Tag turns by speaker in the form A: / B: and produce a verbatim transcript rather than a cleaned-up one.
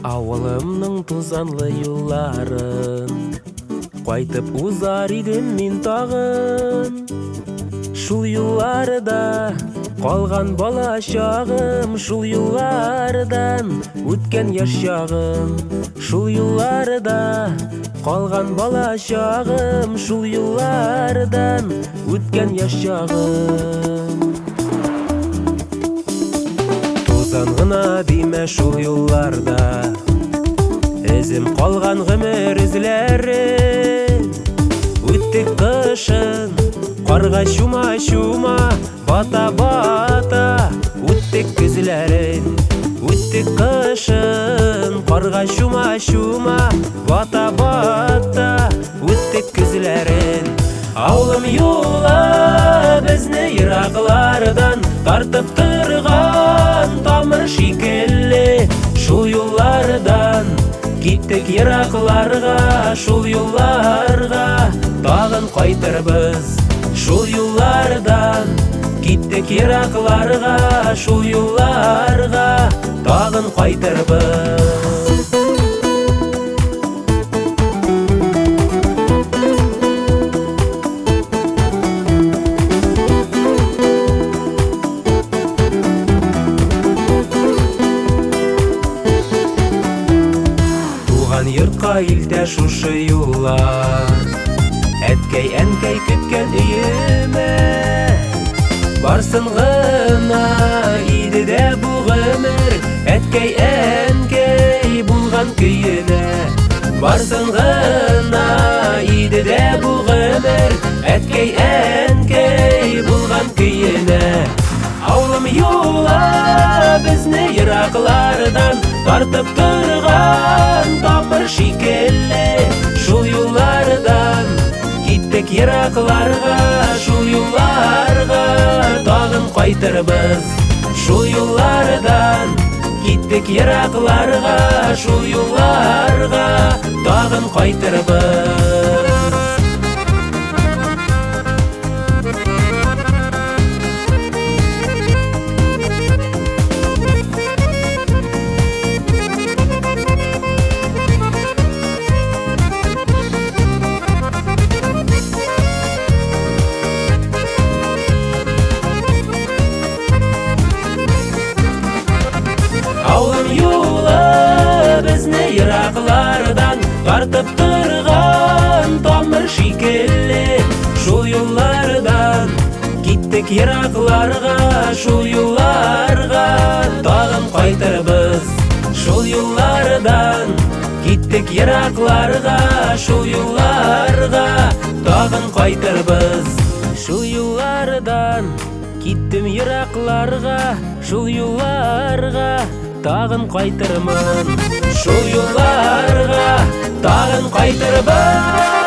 A: Ауылымның тузанлы юлларын кайтып узар идем мин тагын. Шул юлларда калган бала чагым, шул юллардан үткән яшь чагым. Шул юлларда калган бала чагым, шул юллардан үткән яшь чагым. Тузан гына диме шул юлларда, эзем калган гомер изләре. Үттек кышын карга чума-чума, бата-бата үттек күзләрен. Үттек кышын карга чума-чума, бата-бата үттек күзләрен. Авылым юлы безне ераклардан тартып торган тамыр шикелле. Шул юллардан киттек еракларга, шул юлларга тагын кайтырбыз. Шул юллардан киттек еракларга, шул юлларга тагын кайтырбыз. Туган йортка илтә шушы юллар, әткәй, әнкәй көткән өемә. Барсын гына иде дә бу гомер, әткәй, әнкәй булган көенә. Барсын гына иде дә бу гомер, әткәй, әнкәй булган көенә. Авылым юлы безне ераклардан тартып торган тамыр шикелле. Шул юллардан киттек еракларга, шул юлларга тагын кайтырбыз. Шул юллардан киттек еракларга, шул юлларга тагын кайтырбыз. Авылым юлы безне ераклардан тартып торган тамыр шикелле. Шул юллардан киттек еракларга, шул юлларга тагын кайтырбыз. Шул юллардан киттек еракларга, шул юлларга тагын кайтырбыз. Шул юллардан киттем еракларга, шул юлларга тагын кайтырмын. Шул юлларга тагын кайтырмын.